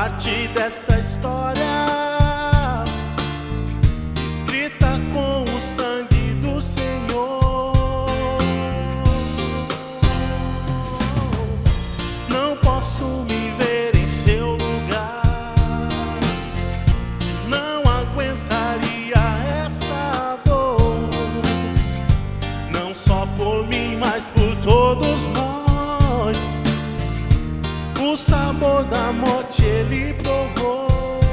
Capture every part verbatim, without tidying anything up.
parte dessa história, escrita com o sangue do Senhor. Não posso me ver em seu lugar, não aguentaria essa dor, não só por mim, mas por todos nós. O sabor da morte ele provou.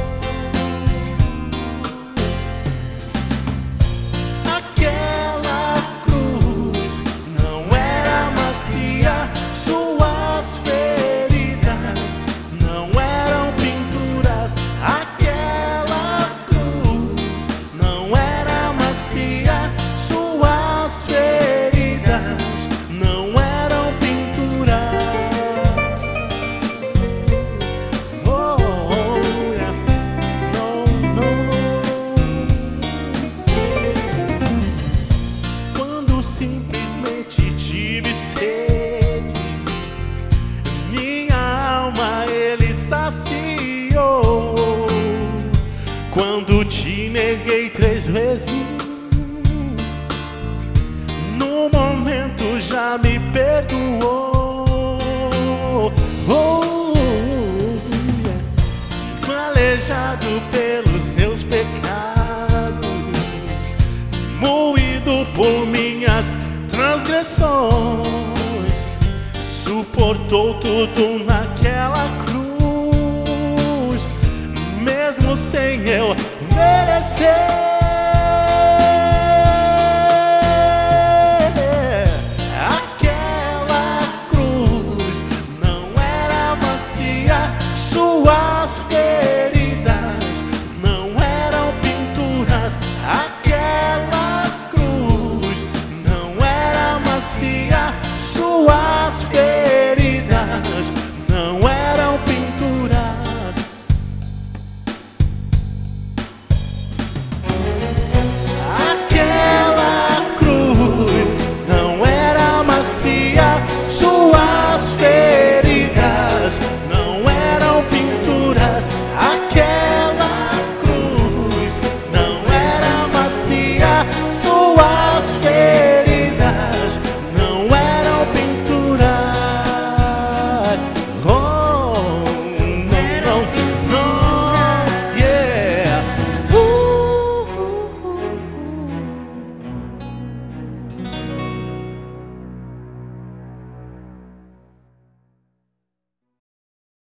Aquela cruz não era macia, suas feridas não eram pinturas. Aquela cruz não era macia, suas feridas não eram pinturas. Simplesmente tive sede, minha alma ele saciou. Quando te neguei três vezes, no momento já me perdoou. Oh, yeah. Calejado pelos meus pecados, moído por minhas transgressões, suportou tudo naquela cruz, mesmo sem eu merecer.